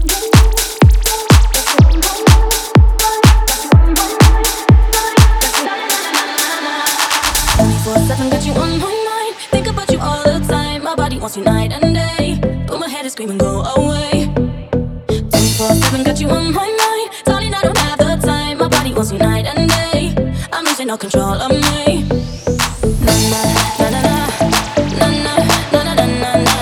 24/7 got you on my mind. Think about you all the time. My body wants you night and day, but my head is screaming, go away. 24/7 got you on my mind. Darling, I don't have the time. My body wants you night and day. I'm losing all control of me. Na na na na na na na na na na na na.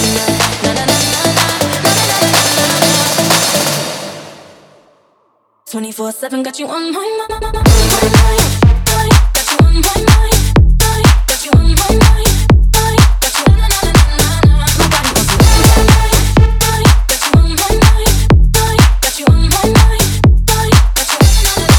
24/7 got you on my mind. Got you on my mind. Got you on my mind. Got you na na na na na. My body wants you on my mind. Got you on my mind. Got you on my mind. Got you na na na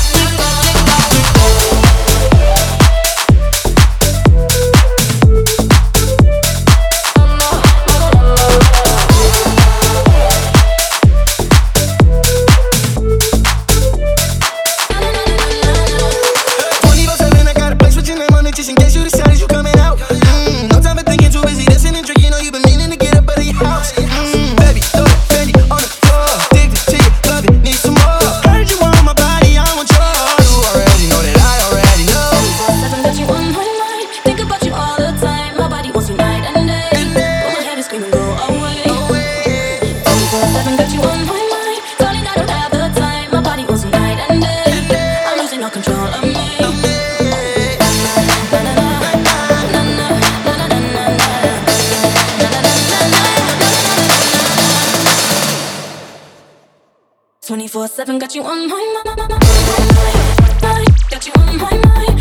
just in case you decided you coming out. No time for thinking, too busy dancing and drinking. Know you've been meaning to get up out of your house. Baby, throw that Fendi on the floor. Addicted to you, love it, need some more. Heard you want my body, I want yours. You already know that I already know. 24/7 got you on my mind. Think about you all the time. My body wants you night and day, but my head is screaming, go away. 24/7 got you on my mind. Darling, I don't have the time. My body wants you night and day. I'm losing all control of me. 24/7 got you on my mind. Got you on my mind.